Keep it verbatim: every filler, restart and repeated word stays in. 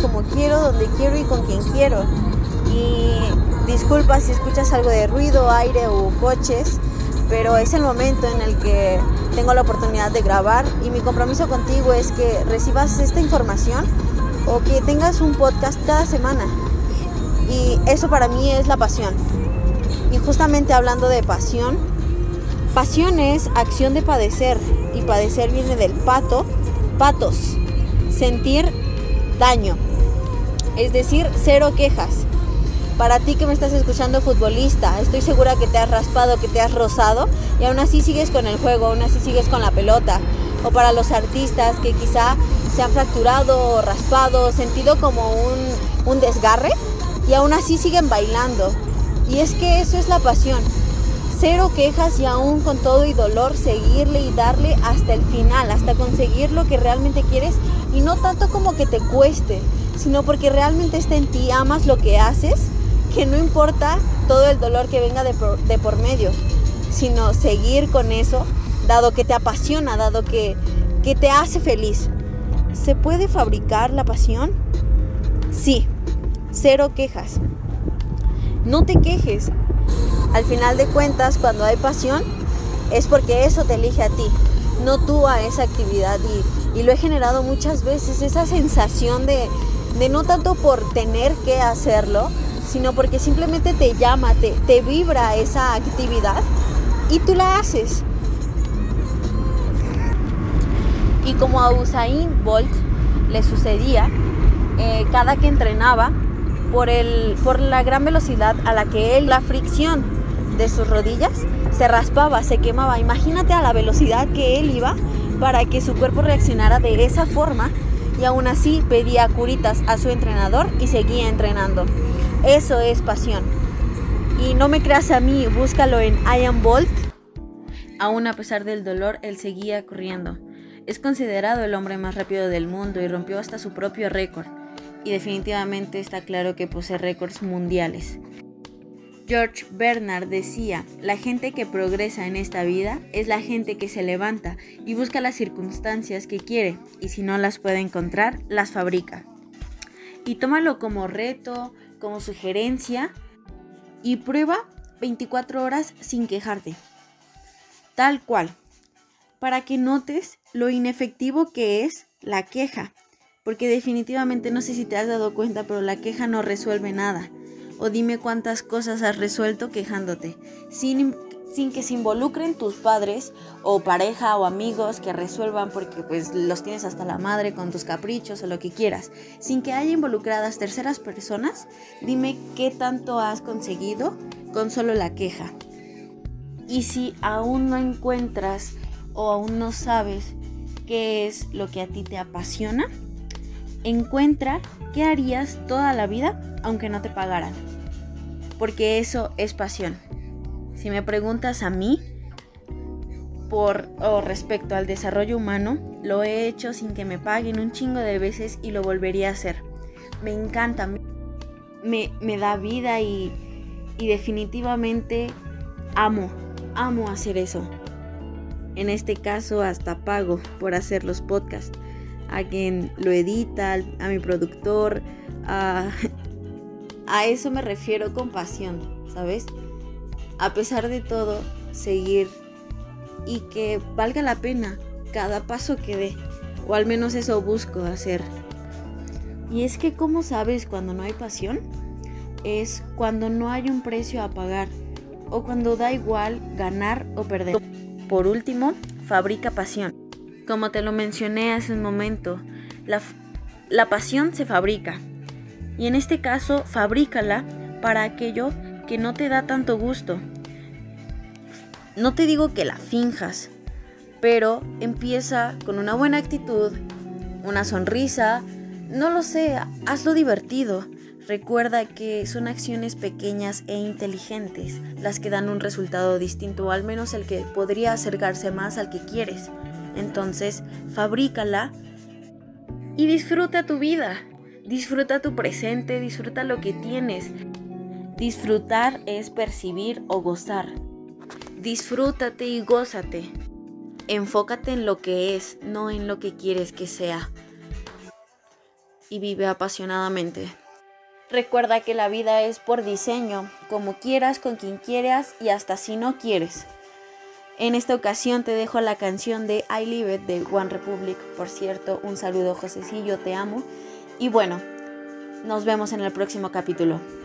como quiero, donde quiero y con quien quiero. Y disculpa si escuchas algo de ruido, aire o coches, pero es el momento en el que tengo la oportunidad de grabar, y mi compromiso contigo es que recibas esta información o que tengas un podcast cada semana. Y eso para mí es la pasión. Y justamente hablando de pasión, pasión es acción de padecer, y padecer viene del pato, patos, sentir daño, es decir, cero quejas. Para ti que me estás escuchando, futbolista, estoy segura que te has raspado, que te has rozado y aún así sigues con el juego, aún así sigues con la pelota. O para los artistas que quizá se han fracturado, raspado, sentido como un, un desgarre y aún así siguen bailando. Y es que eso es la pasión. Cero quejas y aún con todo y dolor seguirle y darle hasta el final, hasta conseguir lo que realmente quieres, y no tanto como que te cueste, sino porque realmente está en ti, amas lo que haces, que no importa todo el dolor que venga de por, de por medio, sino seguir con eso, dado que te apasiona, dado que, que te hace feliz. ¿Se puede fabricar la pasión? Sí, cero quejas. No te quejes. Al final de cuentas, cuando hay pasión, es porque eso te elige a ti, no tú a esa actividad. Y, y lo he generado muchas veces, esa sensación de, de no tanto por tener que hacerlo, sino porque simplemente te llama, te, te vibra esa actividad y tú la haces. Y como a Usain Bolt le sucedía, eh, cada que entrenaba, por, el, por la gran velocidad a la que él, la fricción de sus rodillas, se raspaba, se quemaba. Imagínate a la velocidad que él iba para que su cuerpo reaccionara de esa forma, y aún así pedía curitas a su entrenador y seguía entrenando. Eso es pasión. Y no me creas a mí, búscalo en Usain Bolt. Aún a pesar del dolor, él seguía corriendo. Es considerado el hombre más rápido del mundo y rompió hasta su propio récord. Y definitivamente está claro que posee récords mundiales. George Bernard decía: la gente que progresa en esta vida es la gente que se levanta y busca las circunstancias que quiere, y si no las puede encontrar, las fabrica. Y tómalo como reto, como sugerencia, y prueba veinticuatro horas sin quejarte. Tal cual, para que notes lo inefectivo que es la queja. Porque definitivamente, no sé si te has dado cuenta, pero la queja no resuelve nada. O dime cuántas cosas has resuelto quejándote, sin, sin que se involucren tus padres o pareja o amigos que resuelvan, porque pues los tienes hasta la madre con tus caprichos o lo que quieras. Sin que haya involucradas terceras personas, dime qué tanto has conseguido con solo la queja. Y si aún no encuentras o aún no sabes qué es lo que a ti te apasiona, encuentra qué harías toda la vida aunque no te pagaran, porque eso es pasión. Si me preguntas a mí, por o respecto al desarrollo humano, lo he hecho sin que me paguen un chingo de veces y lo volvería a hacer. Me encanta, me, me da vida y, y definitivamente amo, amo hacer eso. En este caso hasta pago por hacer los podcasts. A quien lo edita, a mi productor, a, a eso me refiero con pasión, ¿sabes? A pesar de todo, seguir y que valga la pena cada paso que dé, o al menos eso busco hacer. Y es que, ¿cómo sabes cuando no hay pasión? Es cuando no hay un precio a pagar, o cuando da igual ganar o perder. Por último, fabrica pasión. Como te lo mencioné hace un momento, la, la pasión se fabrica. Y en este caso, fabrícala para aquello que no te da tanto gusto. No te digo que la finjas, pero empieza con una buena actitud, una sonrisa, no lo sé, hazlo divertido. Recuerda que son acciones pequeñas e inteligentes las que dan un resultado distinto, o al menos el que podría acercarse más al que quieres. Entonces, fabrícala y disfruta tu vida, disfruta tu presente, disfruta lo que tienes. Disfrutar es percibir o gozar. Disfrútate y gózate. Enfócate en lo que es, no en lo que quieres que sea. y vive apasionadamente. Recuerda que la vida es por diseño, como quieras, con quien quieras y hasta si no quieres. En esta ocasión te dejo la canción de I Live It de One Republic. Por cierto, un saludo, Josecillo, te amo. Y bueno, nos vemos en el próximo capítulo.